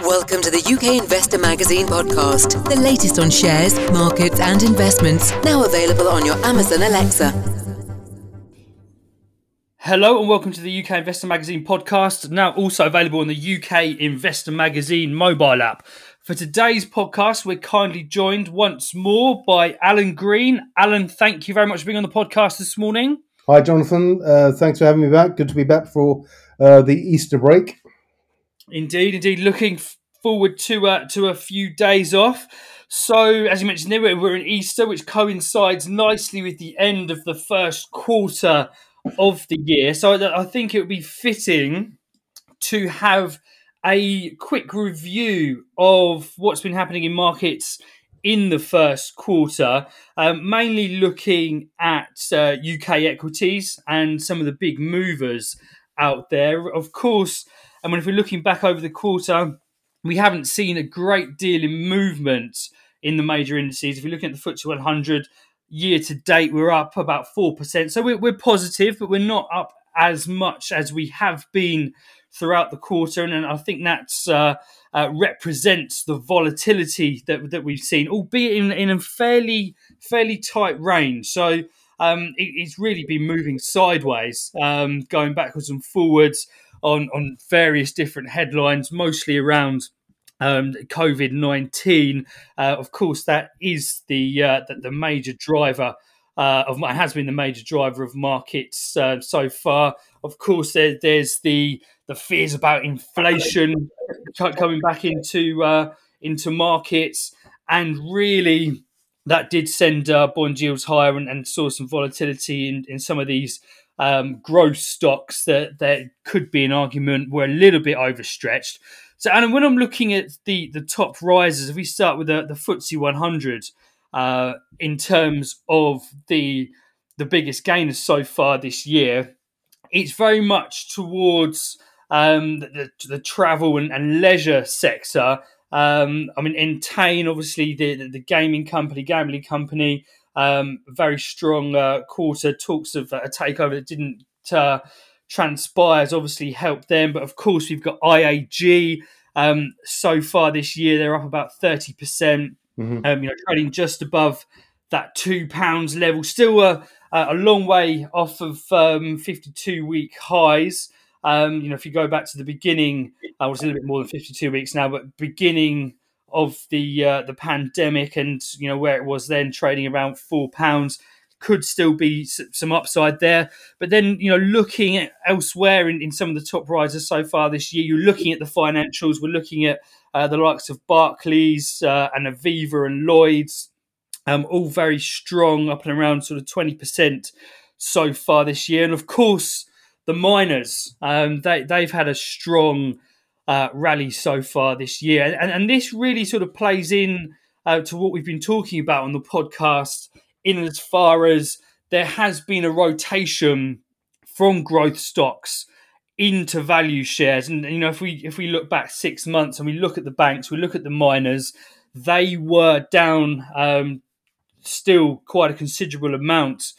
Welcome to the UK Investor Magazine podcast, the latest on shares, markets and investments, now available on your Amazon Alexa. Hello and welcome to the UK Investor Magazine podcast, now also available on the UK Investor Magazine mobile app. For today's podcast, we're kindly joined once more by Alan Green. Alan, thank you very much for being on the podcast this morning. Hi, Jonathan. Thanks for having me back. Good to be back for the Easter break. Indeed. Looking forward to a few days off. So, as you mentioned there, we're in Easter, which coincides nicely with the end of the first quarter of the year. So I think it would be fitting to have a quick review of what's been happening in markets in the first quarter, mainly looking at UK equities and some of the big movers out there. Of course, if we're looking back over the quarter, we haven't seen a great deal in movement in the major indices. If you're looking at the FTSE 100, year to date, we're up about 4%. So we're positive, but we're not up as much as we have been throughout the quarter. And I think that's represents the volatility that we've seen, albeit in a fairly tight range. So it's really been moving sideways, going backwards and forwards on various different headlines, mostly around COVID-19. Of course, that is the major driver has been the major driver of markets so far. Of course, there's the fears about inflation coming back into markets, and really that did send bond yields higher and saw some volatility in some of these growth stocks that could be an argument were a little bit overstretched. So, Alan, when I'm looking at the top risers, if we start with the FTSE 100, in terms of the biggest gainers so far this year, it's very much towards the travel and leisure sector. Entain, obviously, the gambling company, very strong quarter. Talks of a takeover that didn't transpire has obviously helped them. But of course, we've got IAG. So far this year, they're up about 30%. Trading just above that £2 level. Still a long way off of 52-week highs. If you go back to the beginning, it's a little bit more than 52 weeks now, but beginning of the pandemic, and where it was then, trading around £4, could still be some upside there. But then, looking at elsewhere in some of the top risers so far this year, you're looking at the financials. We're looking at the likes of Barclays and Aviva and Lloyds, all very strong, up and around sort of 20% so far this year. And of course, the miners, they've had a strong rally so far this year. And this really sort of plays in to what we've been talking about on the podcast, in as far as there has been a rotation from growth stocks into value shares. And if we look back 6 months and we look at the banks, we look at the miners, they were down still quite a considerable amount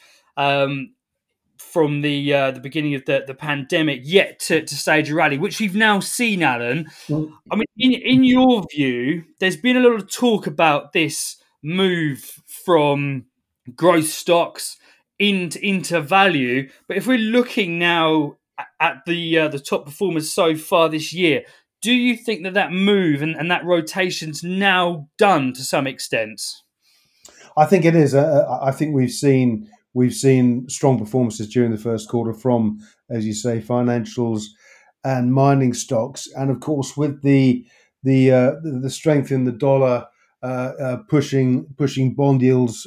from the beginning of the pandemic, yet to stage a rally, which we've now seen, Alan. In your view, there's been a lot of talk about this move from growth stocks into value. But if we're looking now at the top performers so far this year, do you think that move and that rotation's now done to some extent? I think it is. I think we've seen strong performances during the first quarter from, as you say, financials and mining stocks, and of course with the strength in the dollar. Pushing bond yields,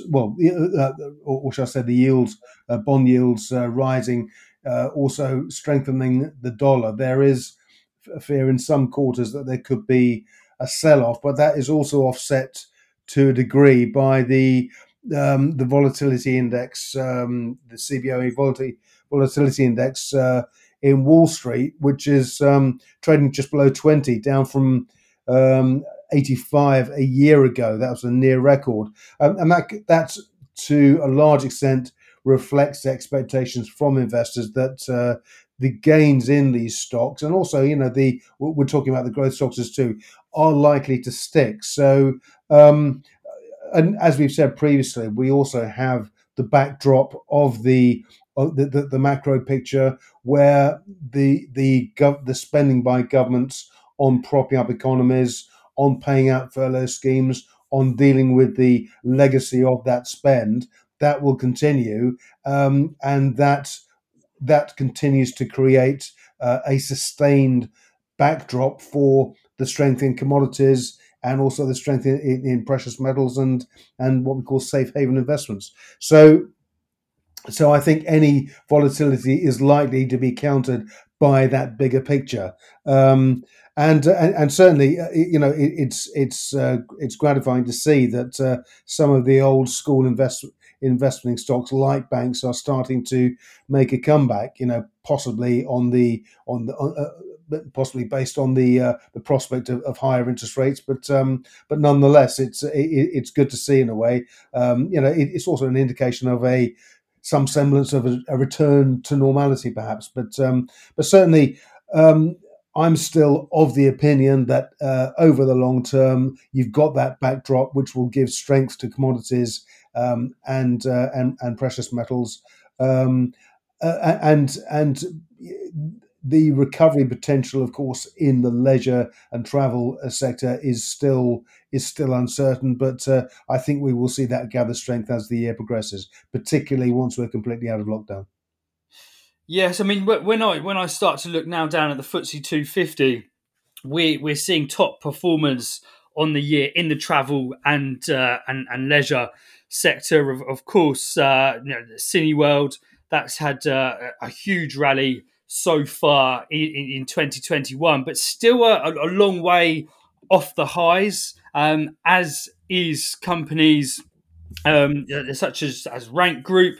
or shall I say the yields, bond yields rising, also strengthening the dollar. There is a fear in some quarters that there could be a sell-off, but that is also offset to a degree by the volatility index, the CBOE volatility index in Wall Street, which is trading just below 20, down from 85 a year ago. That was a near record, and that's to a large extent reflects the expectations from investors that the gains in these stocks, and also, we're talking about the growth stocks as too, are likely to stick. So, and as we've said previously, we also have the backdrop of the macro picture, where the spending by governments on propping up economies, on paying out furlough schemes, on dealing with the legacy of that spend, that will continue, and that continues to create a sustained backdrop for the strength in commodities, and also the strength in precious metals and what we call safe haven investments. So I think any volatility is likely to be countered by that bigger picture. And certainly, it's gratifying to see that some of the old school investing stocks like banks are starting to make a comeback. Possibly possibly based on the prospect of higher interest rates, but nonetheless, it's good to see in a way. It's also an indication of some semblance of a return to normality, perhaps. But certainly, I'm still of the opinion that over the long term, you've got that backdrop which will give strength to commodities and precious metals, and the recovery potential, of course, in the leisure and travel sector is still uncertain. But I think we will see that gather strength as the year progresses, particularly once we're completely out of lockdown. Yes, I mean, when I start to look now down at the FTSE 250, we're seeing top performers on the year in the travel and leisure sector. Of course, Cineworld, that's had a huge rally so far in 2021, but still a long way off the highs, as is companies such as Rank Group.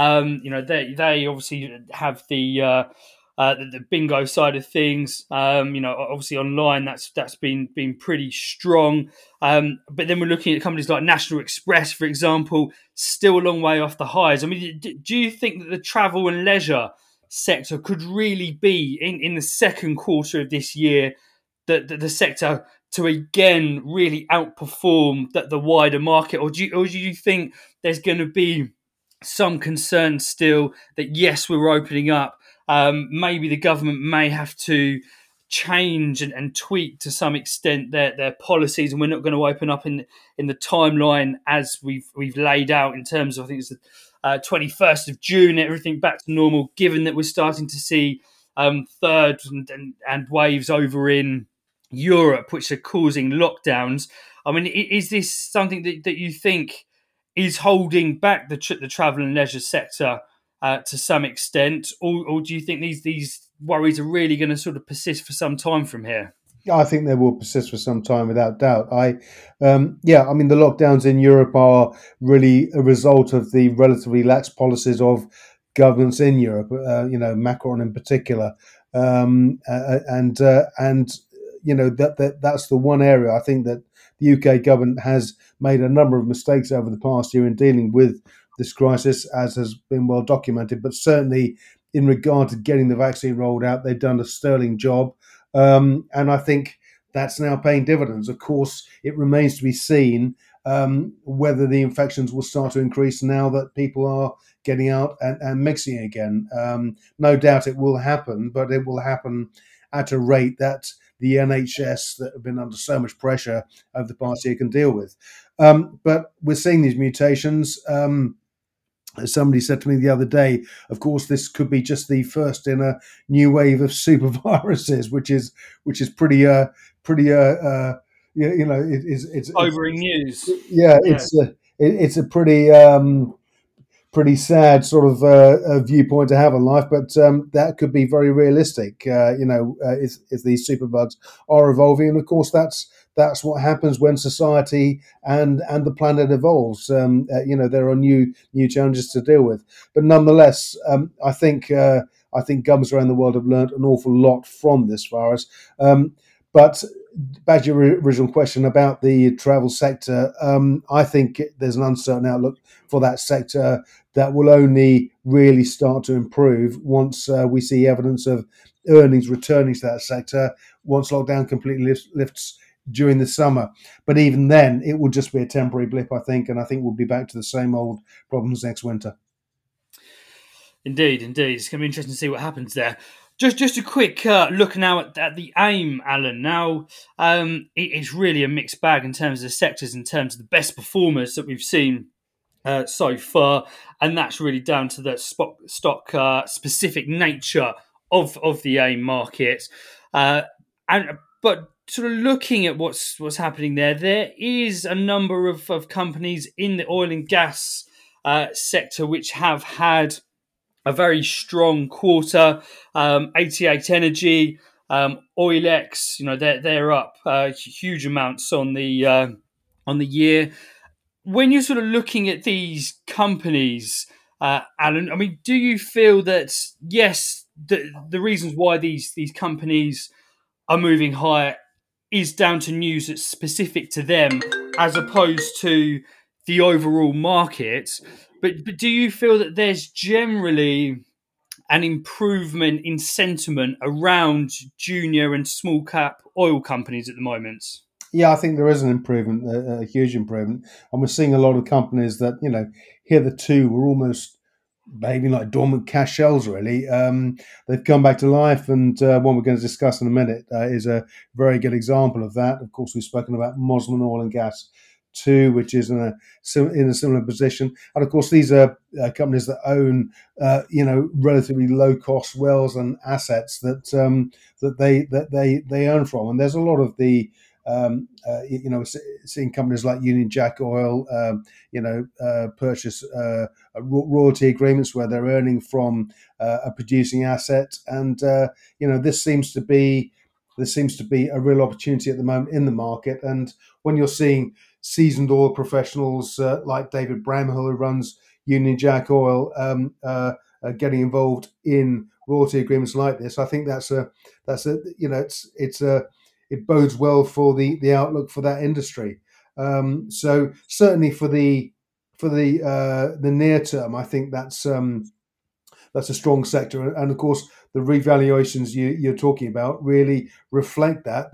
They obviously have the bingo side of things. Obviously online that's been pretty strong. But then we're looking at companies like National Express, for example, still a long way off the highs. I mean, do you think that the travel and leisure sector could really be in the second quarter of this year the sector to again really outperform the wider market, or do you think there's going to be some concern still that yes, we're opening up, maybe the government may have to change and tweak to some extent their policies, and we're not going to open up in the timeline as we've laid out in terms of, I think it's the 21st of June, everything back to normal, given that we're starting to see third and waves over in Europe, which are causing lockdowns. I mean, is this something that you think is holding back the travel and leisure sector to some extent, or do you think these worries are really going to sort of persist for some time from here? I think they will persist for some time, without doubt. I mean, the lockdowns in Europe are really a result of the relatively lax policies of governments in Europe. Macron in particular, and that's the one area I think that the UK government has made a number of mistakes over the past year in dealing with this crisis, as has been well documented. But certainly, in regard to getting the vaccine rolled out, they've done a sterling job. And I think that's now paying dividends. Of course, it remains to be seen whether the infections will start to increase now that people are getting out and mixing again. No doubt it will happen, but it will happen at a rate that the NHS, that have been under so much pressure over the past year, can deal with. But we're seeing these mutations. As somebody said to me the other day, of course, this could be just the first in a new wave of super viruses, which is pretty it's sobering news. Yeah, it's a pretty sad sort of a viewpoint to have on life, but that could be very realistic. If these superbugs are evolving, and of course that's what happens when society and the planet evolves. There are new challenges to deal with, but nonetheless, I think governments around the world have learned an awful lot from this virus. But back to your original question about the travel sector, I think there's an uncertain outlook for that sector that will only really start to improve once we see evidence of earnings returning to that sector once lockdown completely lifts during the summer. But even then, it will just be a temporary blip, I think, and I think we'll be back to the same old problems next winter. Indeed. It's going to be interesting to see what happens there. Just a quick look now at the AIM, Alan. Now, it's really a mixed bag in terms of the sectors, in terms of the best performers that we've seen so far, and that's really down to the stock specific nature of the AIM market. But sort of looking at what's happening there is a number of companies in the oil and gas sector which have had a very strong quarter. 88 Energy, Oilex, they're up huge amounts on the year. When you're sort of looking at these companies, Alan, I mean, do you feel that yes, the reasons why these companies are moving higher is down to news that's specific to them, as opposed to the overall market? But do you feel that there's generally an improvement in sentiment around junior and small cap oil companies at the moment? Yeah, I think there is an improvement, a huge improvement. And we're seeing a lot of companies that, hitherto were almost behaving like dormant cash shells, really. They've come back to life. And one we're going to discuss in a minute is a very good example of that. Of course, we've spoken about Mosman Oil and Gas too, which is in a similar position. And of course, these are companies that own, relatively low cost wells and assets that they earn from. And there's a lot of the seeing companies like Union Jack Oil, purchase royalty agreements where they're earning from a producing asset, and this seems to be a real opportunity at the moment in the market. And when you're seeing seasoned oil professionals like David Bramhill, who runs Union Jack Oil, getting involved in royalty agreements like this, I think it bodes well for the outlook for that industry. So certainly for the near term, I think that's a strong sector. And of course, the revaluations you're talking about really reflect that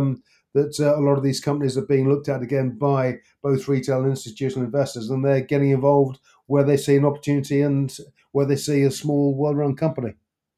a lot of these companies are being looked at again by both retail and institutional investors, and they're getting involved where they see an opportunity and where they see a small, well-run company.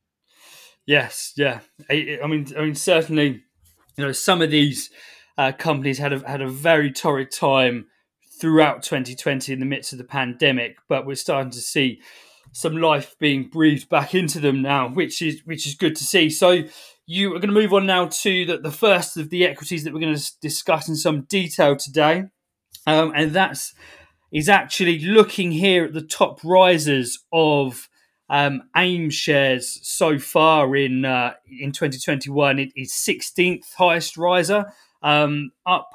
Yes, yeah. I mean, certainly, some of these companies had a very torrid time throughout 2020 in the midst of the pandemic, but we're starting to see some life being breathed back into them now, which is good to see. So you are going to move on now to the first of the equities that we're going to discuss in some detail today, and that's actually looking here at the top risers of AIM shares so far in 2021. It is 16th highest riser, up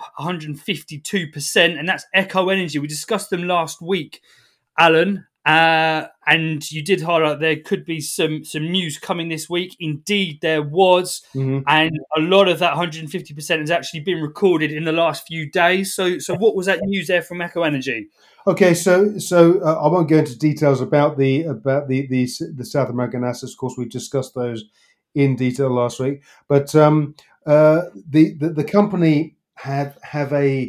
152%, and that's Echo Energy. We discussed them last week, Alan, and you did highlight there could be some news coming this week. Indeed, there was, and a lot of that 150% has actually been recorded in the last few days. So what was that news there from Echo Energy? Okay, so I won't go into details about the South American assets. Of course, we discussed those in detail last week. But the company have a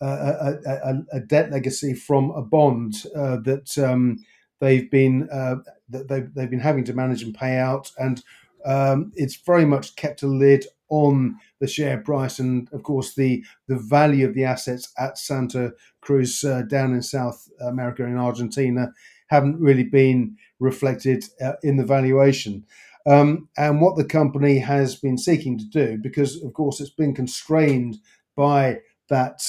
debt legacy from a bond that they've been having to manage and pay out, and it's very much kept a lid on the share price, and of course the value of the assets at Santa Cruz down in South America in Argentina haven't really been reflected in the valuation. And what the company has been seeking to do, because of course it's been constrained by that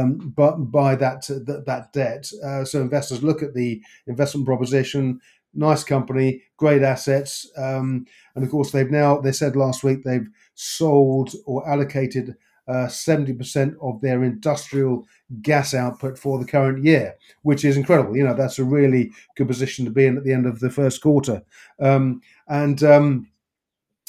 debt. So investors look at the investment proposition. Nice company, great assets, and of course they said last week they've sold or allocated 70% of their industrial gas output for the current year, which is incredible. That's a really good position to be in at the end of the first quarter.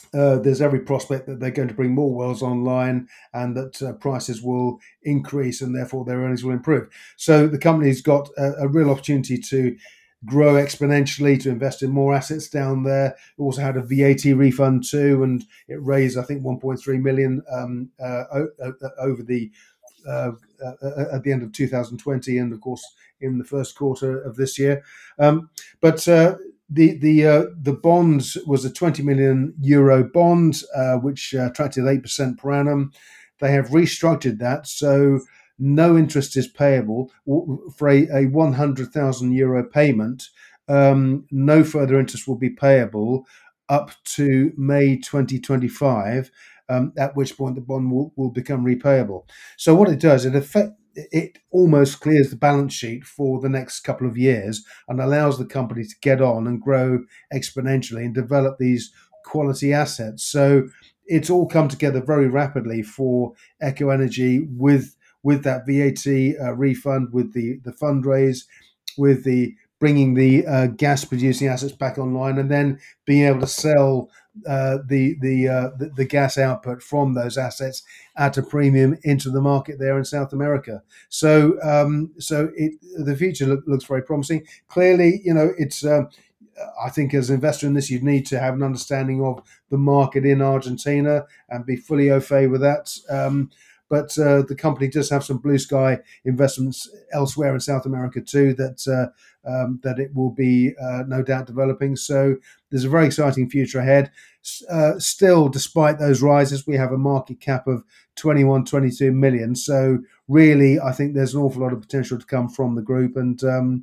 there's every prospect that they're going to bring more wells online and that prices will increase and therefore their earnings will improve. So the company's got a real opportunity to grow exponentially, to invest in more assets down there. It also had a VAT refund too, and it raised, I think, 1.3 million over the at the end of 2020, and of course in the first quarter of this year. But the bond was a 20 million euro bond, which attracted 8% per annum. They have restructured that, so no interest is payable for a 100,000 euro payment. No further interest will be payable up to May 2025, at which point the bond will become repayable. So what it does, it almost clears the balance sheet for the next couple of years and allows the company to get on and grow exponentially and develop these quality assets. So it's all come together very rapidly for Echo Energy with that VAT refund, with the fundraise, with the bringing the gas producing assets back online, and then being able to sell the gas output from those assets at a premium into the market there in South America. So the future looks very promising. Clearly, it's. I think as an investor in this, you need to have an understanding of the market in Argentina and be fully au fait with that. But the company does have some blue sky investments elsewhere in South America too that it will be no doubt developing. So there's a very exciting future ahead. Still, despite those rises, we have a market cap of 21, 22 million. So really, I think there's an awful lot of potential to come from the group, and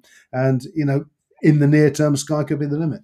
in the near term, sky could be the limit.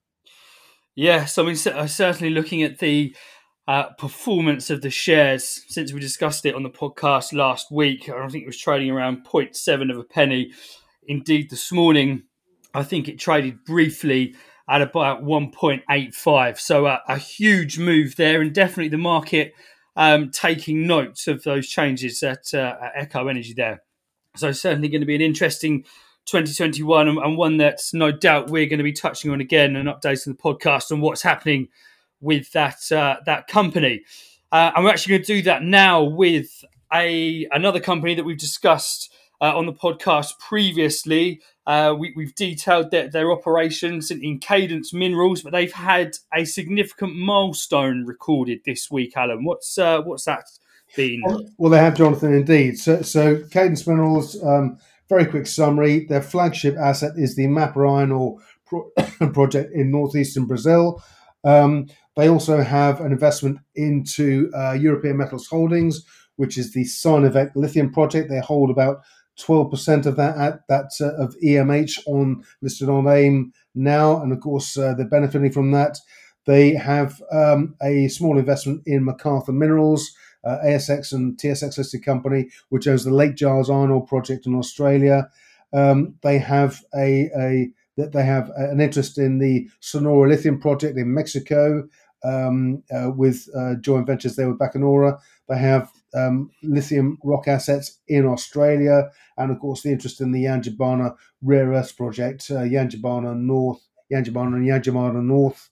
Yes, I mean, certainly looking at the performance of the shares since we discussed it on the podcast last week, I think it was trading around 0.7 of a penny. Indeed, this morning, I think it traded briefly at about 1.85. So a huge move there, and definitely the market taking note of those changes at Echo Energy there. So certainly going to be an interesting 2021, and one that's no doubt we're going to be touching on again and updating the podcast on what's happening with that company. And we're actually going to do that now with another company that we've discussed on the podcast previously. We've detailed their operations in Cadence Minerals, but they've had a significant milestone recorded this week, Alan. What's that been? Well, they have, Jonathan, indeed. So Cadence Minerals, very quick summary. Their flagship asset is the Mapa Iron Ore project in northeastern Brazil. They also have an investment into European Metals Holdings, which is the Sinovac lithium project. They hold about 12% of that of EMH listed on AIM now, and of course they're benefiting from that. They have a small investment in MacArthur Minerals, ASX and TSX listed company, which owns the Lake Giles Iron Ore project in Australia. They have an interest in the Sonora Lithium project in Mexico, with joint ventures there with Bacanora. They have lithium rock assets in Australia, and of course the interest in the Yangibana rare earths project, Yangibana and Yangibana North,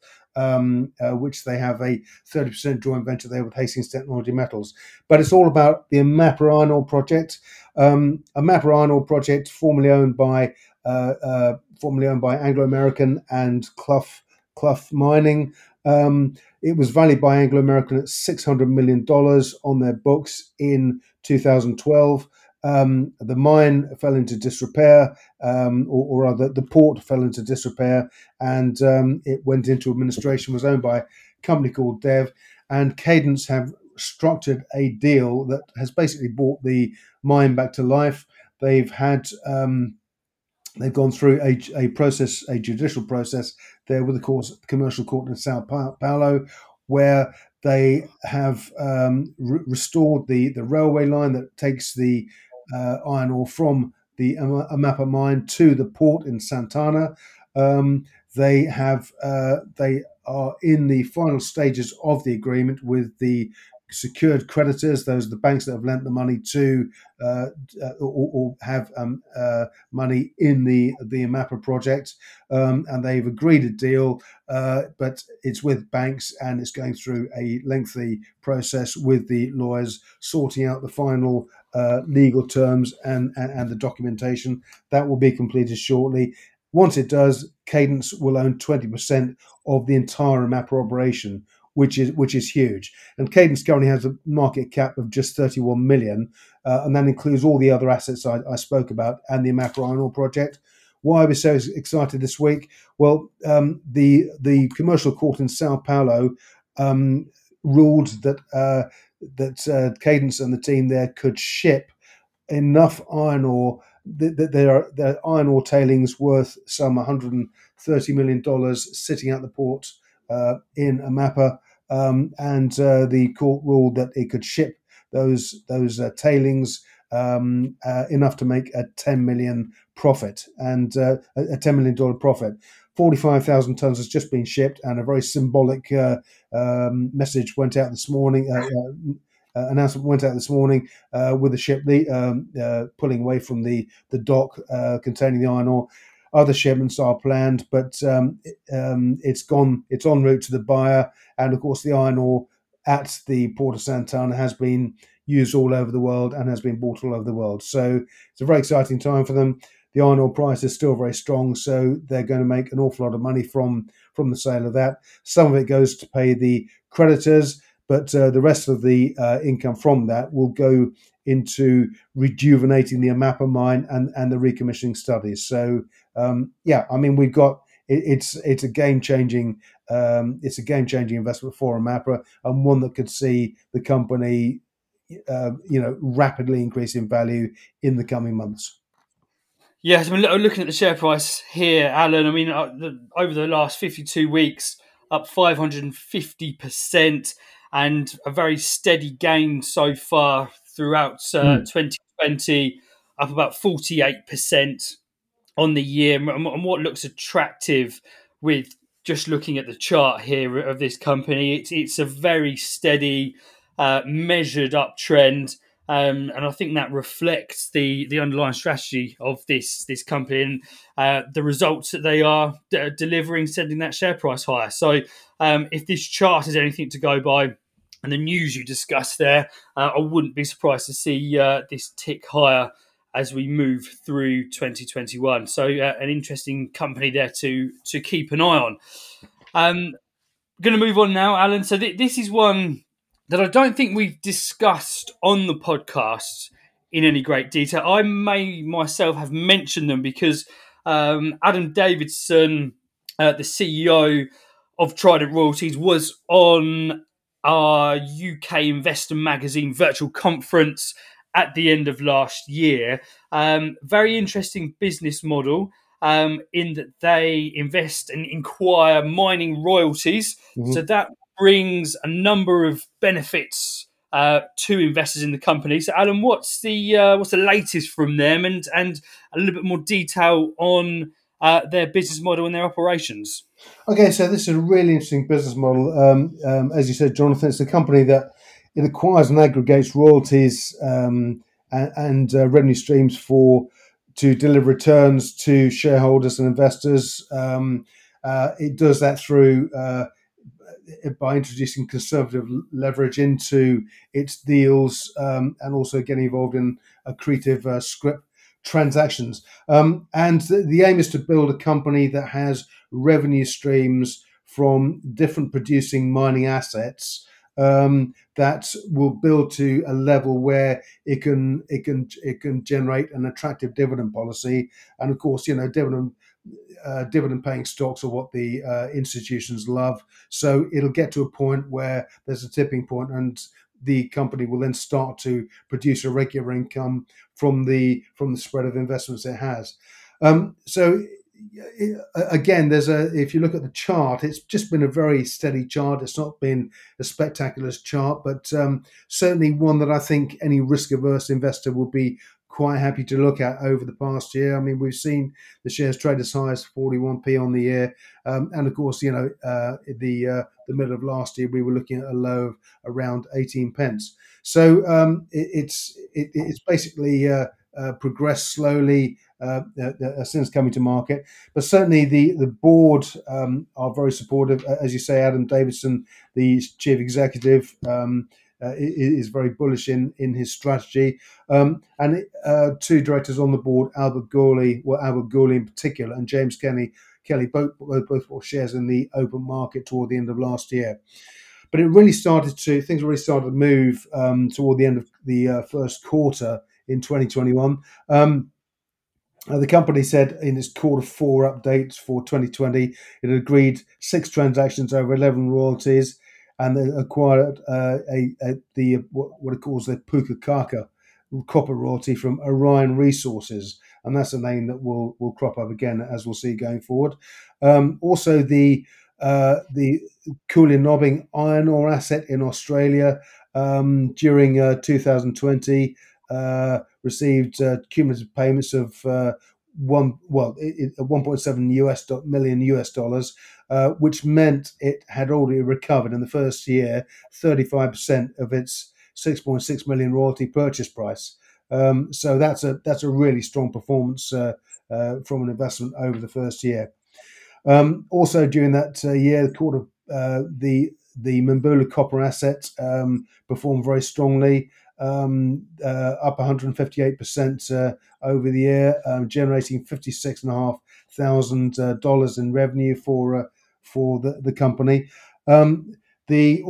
which they have a 30% joint venture there with Hastings Technology Metals. But it's all about the Mapa Iron Ore project, a Mapa Iron Ore project formerly owned by Anglo American and Clough Mining. It was valued by Anglo American at $600 million on their books in 2012. The mine fell into disrepair, or rather, the port fell into disrepair, and it went into administration. Was owned by a company called Dev, and Cadence have structured a deal that has basically brought the mine back to life. They've had they've gone through a judicial process there with the commercial court in Sao Paulo, where they have restored the railway line that takes the iron ore from the Amapa mine to the port in Santana. They are in the final stages of the agreement with the secured creditors. Those are the banks that have lent the money to or have money in the Amapa project, and they've agreed a deal, but it's with banks and it's going through a lengthy process with the lawyers sorting out the final legal terms and the documentation. That will be completed shortly. Once it does, Cadence will own 20% of the entire Amapa operation, which is huge. And Cadence currently has a market cap of just 31 million, and that includes all the other assets I spoke about and the Amapa Iron Ore project. Why are we so excited this week? Well, the commercial court in Sao Paulo ruled that Cadence and the team there could ship enough iron ore, that their iron ore tailings worth some $130 million sitting at the port in Amapa, and the court ruled that it could ship those tailings enough to make a $10 million profit, and a $10 million profit. 45,000 tons has just been shipped, and a very symbolic message went out this morning. Announcement went out this morning with the ship pulling away from the dock containing the iron ore. Other shipments are planned, but it's en route to the buyer, and of course the iron ore at the Port of Santana has been used all over the world and has been bought all over the world. So it's a very exciting time for them. The iron ore price is still very strong, so they're going to make an awful lot of money from the sale of that. Some of it goes to pay the creditors, but the rest of the income from that will go into rejuvenating the Amapa mine and the recommissioning studies. So we've got it's a game changing investment for Amapa, and one that could see the company rapidly increase in value in the coming months. Yes, I mean, looking at the share price here, Alan, I mean, over the last 52 weeks, up 550%, and a very steady gain so far throughout 2020, up about 48% on the year. And what looks attractive with just looking at the chart here of this company, it's a very steady, measured uptrend. And I think that reflects the underlying strategy of this company and the results that they are delivering, sending that share price higher. So if this chart is anything to go by, and the news you discussed there, I wouldn't be surprised to see this tick higher as we move through 2021. So an interesting company there to keep an eye on. Going to move on now, Alan. So this is one that I don't think we've discussed on the podcast in any great detail. I may myself have mentioned them because Adam Davidson, the CEO of Trident Royalties, was on our UK Investor Magazine virtual conference at the end of last year. Very interesting business model in that they invest and acquire mining royalties. Mm-hmm. So that brings a number of benefits to investors in the company. So, Alan, what's the latest from them, and a little bit more detail on their business model and their operations? Okay, so this is a really interesting business model. As you said, Jonathan, it's a company that it acquires and aggregates royalties and revenue streams to deliver returns to shareholders and investors. It does that through by introducing conservative leverage into its deals and also getting involved in accretive scrip transactions. And the aim is to build a company that has revenue streams from different producing mining assets that will build to a level where it can generate an attractive dividend policy. And of course, dividend paying stocks are what the institutions love. So it'll get to a point where there's a tipping point, and the company will then start to produce a regular income from the spread of investments it has. Again, if you look at the chart, it's just been a very steady chart. It's not been a spectacular chart, but certainly one that I think any risk-averse investor would be quite happy to look at over the past year. I mean, we've seen the shares trade as high as 41p on the year, and of course, the the middle of last year, we were looking at a low of around 18 pence. So it's basically progressed slowly since coming to market. But certainly the board are very supportive. As you say, Adam Davidson, the chief executive, is very bullish in his strategy. And two directors on the board, Albert Gourley in particular, and James Kelly, both bought shares in the open market toward the end of last year. But things really started to move toward the end of the first quarter in 2021. The company said in its quarter four updates for 2020, it had agreed 6 transactions over 11 royalties, and they acquired what it calls the Pukakaka copper royalty from Orion Resources, and that's a name that will crop up again, as we'll see going forward. Also, the Koolyanobbing iron ore asset in Australia during 2020 received cumulative payments of $1.7 million, which meant it had already recovered in the first year 35% of its 6.6 million royalty purchase price. So that's a really strong performance from an investment over the first year. Also during that year, the Mimbula copper asset performed very strongly, up 158% over the year, generating $56,500 in revenue for the company. The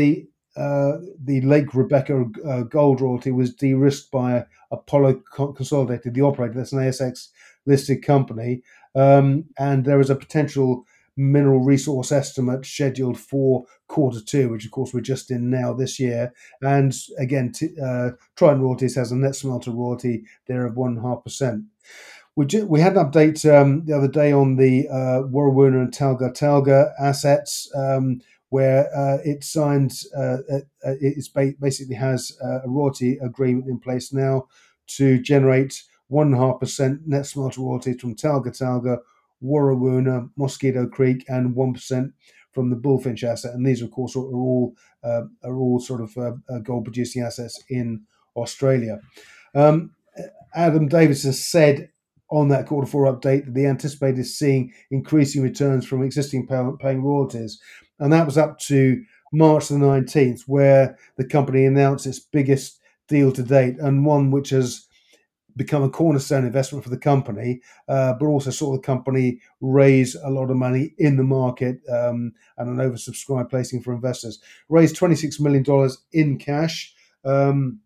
Lake Rebecca gold royalty was de-risked by Apollo Consolidated, the operator. That's an ASX listed company, and there is a potential mineral resource estimate scheduled for quarter two, which of course we're just in now this year. And again, Trident Royalties has a net smelter royalty there of 1.5%. We had an update the other day on the Warrawoona and Talga assets, where it signed, it basically has a royalty agreement in place now to generate 1.5% net smelter royalties from Talga, Warrawoona, Mosquito Creek, and 1% from the Bullfinch asset. And these, of course, are all sort of gold producing assets in Australia. Adam Davidson said on that quarter four update that they anticipated seeing increasing returns from existing paying royalties. And that was up to March the 19th, where the company announced its biggest deal to date, and one which has become a cornerstone investment for the company, but also saw the company raise a lot of money in the market and an oversubscribed placing for investors. Raised $26 million in cash and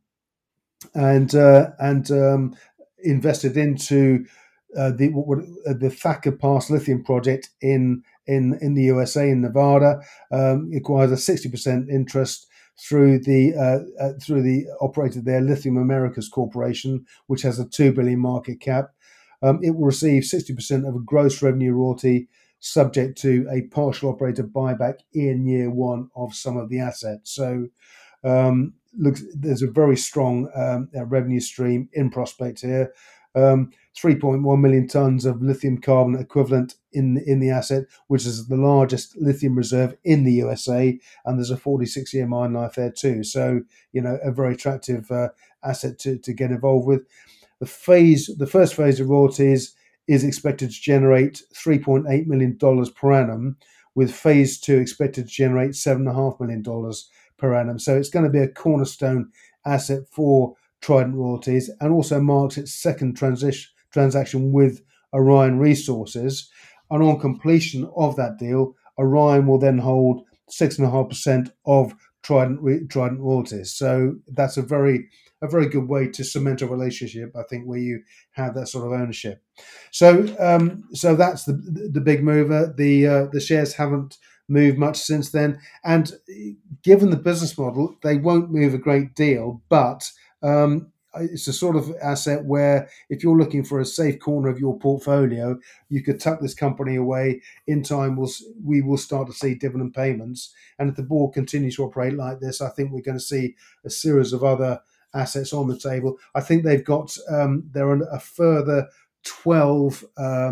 invested into the Thacker Pass lithium project in the USA, in Nevada. Acquired a 60% interest through the operator there, Lithium Americas Corporation, which has a $2 billion market cap. It will receive 60% of a gross revenue royalty, subject to a partial operator buyback in year one of some of the assets. So there's a very strong revenue stream in prospect here. 3.1 million tons of lithium carbonate equivalent in the asset, which is the largest lithium reserve in the USA, and there's a 46-year mine life there too. So, a very attractive asset to get involved with. The first phase of royalties is expected to generate $3.8 million per annum, with phase 2 expected to generate $7.5 million per annum. So it's going to be a cornerstone asset for Trident Royalties, and also marks its second transaction with Orion Resources. And on completion of that deal, Orion will then hold 6.5% of Trident Royalties. So that's a very good way to cement a relationship, I think, where you have that sort of ownership. So that's the big mover. The shares haven't moved much since then, and given the business model, they won't move a great deal, but it's a sort of asset where if you're looking for a safe corner of your portfolio, you could tuck this company away. In time, we will start to see dividend payments. And if the board continues to operate like this, I think we're going to see a series of other assets on the table. I think they've got there are a further 12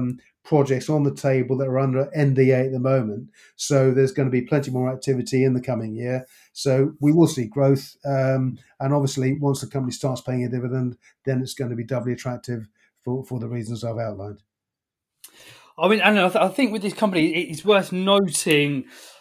projects on the table that are under NDA at the moment. So there's going to be plenty more activity in the coming year. So we will see growth. And obviously, once the company starts paying a dividend, then it's going to be doubly attractive for the reasons I've outlined. I mean, and I think with this company, it's worth noting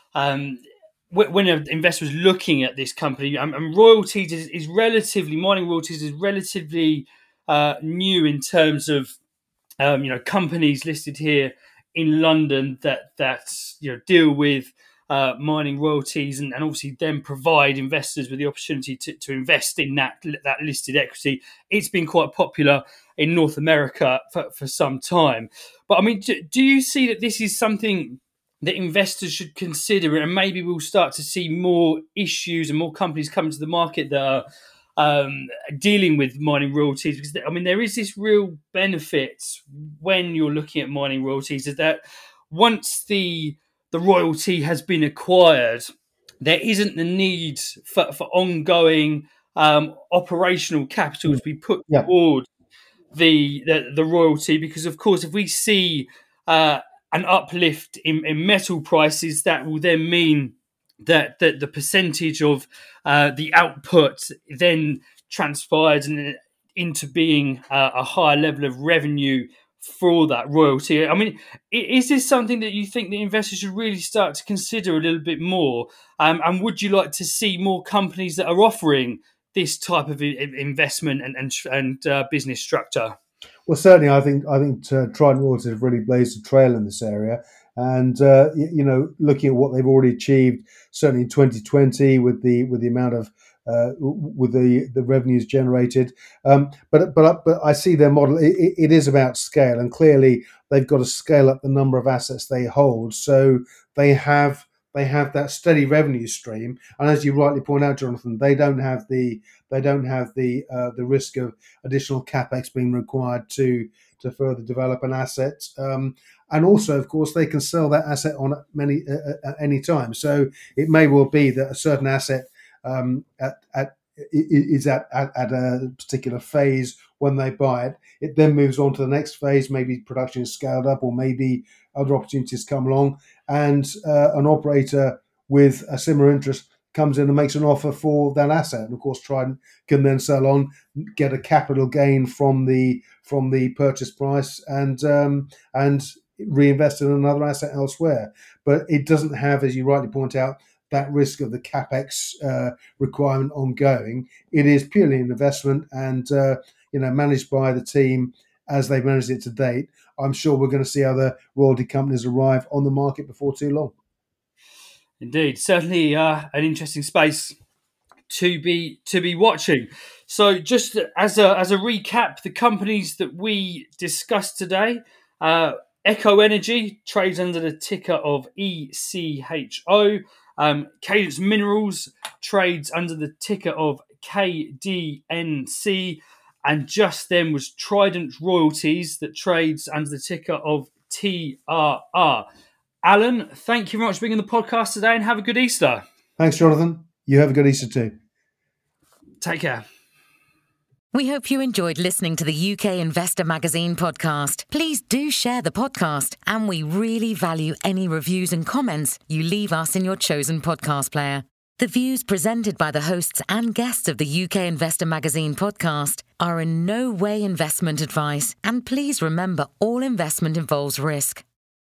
when an investor is looking at this company, and royalties is relatively, mining royalties is relatively new in terms of companies listed here in London that deal with mining royalties and obviously then provide investors with the opportunity to invest in that listed equity. It's been quite popular in North America for some time. But I mean, do you see that this is something that investors should consider, and maybe we'll start to see more issues and more companies coming to the market that are dealing with mining royalties? Because I mean, there is this real benefit when you're looking at mining royalties, is that once the royalty has been acquired, there isn't the need for ongoing operational capital to be put toward the royalty, because of course if we see an uplift in metal prices, that will then mean that the percentage of the output then transpires into being a higher level of revenue for that royalty. I mean, is this something that you think the investors should really start to consider a little bit more? And would you like to see more companies that are offering this type of investment and business structure? Well, certainly, I think Trident Royalties have really blazed a trail in this area, and looking at what they've already achieved, certainly in 2020 with the amount of with the revenues generated, but I see their model. It is about scale, and clearly they've got to scale up the number of assets they hold. So they have that steady revenue stream, and as you rightly point out, Jonathan, they don't have the risk of additional capex being required to further develop an asset. And also, of course, they can sell that asset on any time. So it may well be that a certain asset is at a particular phase when they buy it. It then moves on to the next phase. Maybe production is scaled up, or maybe other opportunities come along, and an operator with a similar interest comes in and makes an offer for that asset. And of course, Trident can then sell on, get a capital gain from the purchase price, and reinvest in another asset elsewhere. But it doesn't have, as you rightly point out, that risk of the capex requirement ongoing. It is purely an investment, and managed by the team as they've managed it to date. I'm sure we're going to see other royalty companies arrive on the market before too long. Indeed, certainly an interesting space to be watching. So, just as a recap, the companies that we discussed today: Echo Energy trades under the ticker of ECHO. Cadence Minerals trades under the ticker of KDNC, and just then was Trident Royalties that trades under the ticker of TRR. Alan, thank you very much for being on the podcast today, and have a good Easter. Thanks, Jonathan. You have a good Easter too. Take care. We hope you enjoyed listening to the UK Investor Magazine podcast. Please do share the podcast, and we really value any reviews and comments you leave us in your chosen podcast player. The views presented by the hosts and guests of the UK Investor Magazine podcast are in no way investment advice, and please remember all investment involves risk.